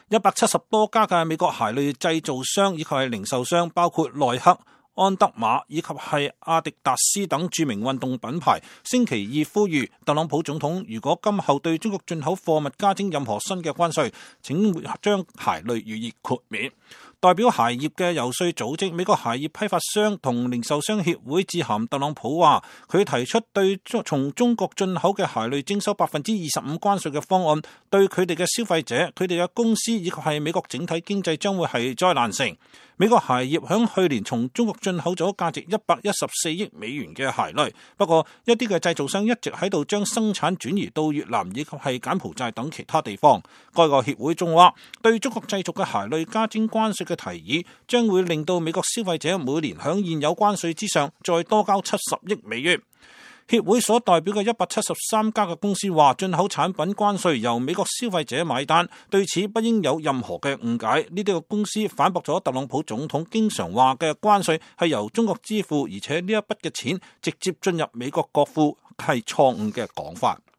170多家嘅美國鞋類製造商以及係零售商，包括耐克、安德瑪以及係阿迪達斯等著名運動品牌，星期二呼籲特朗普總統，如果今後對中國進口貨物加徵任何新嘅關稅，請將鞋類予以豁免。代表鞋業嘅游說組織美國鞋業批發商同零售商協會致函特朗普話，佢提出對從中國進口嘅鞋類徵收25%關稅嘅方案，對佢哋嘅消費者、佢哋嘅公司以及係美國整體經濟將會係災難性。美國鞋業響去年從中國進口咗價值114億美元嘅鞋類，不過一啲嘅製造商一直喺度將生產轉移到越南以及係柬埔寨等其他地方。該個協會仲話，對中國製造嘅鞋類加徵關稅嘅提議，將會令到美國消費者每年響現有關稅之上再多交70億美元。協會所代表嘅173家嘅公司話，進口產品關稅由美國消費者買單，對此不應有任何嘅誤解。呢啲嘅公司反駁咗特朗普總統經常話嘅關稅係由中國支付，而且呢一筆嘅錢直接進入美國國庫係錯誤嘅講法。